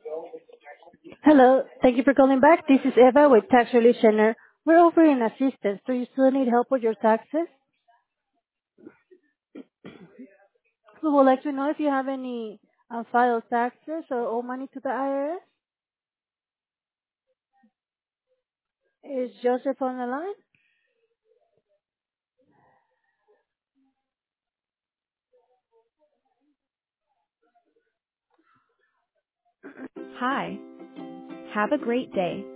Hello. Thank you for calling back. This is Eva with Tax Relief Center. We're offering assistance. Do you still need help with your taxes? We would like to know if you have any unfiled taxes or owe money to the IRS. Is Joseph on the line? Hi. Have a great day.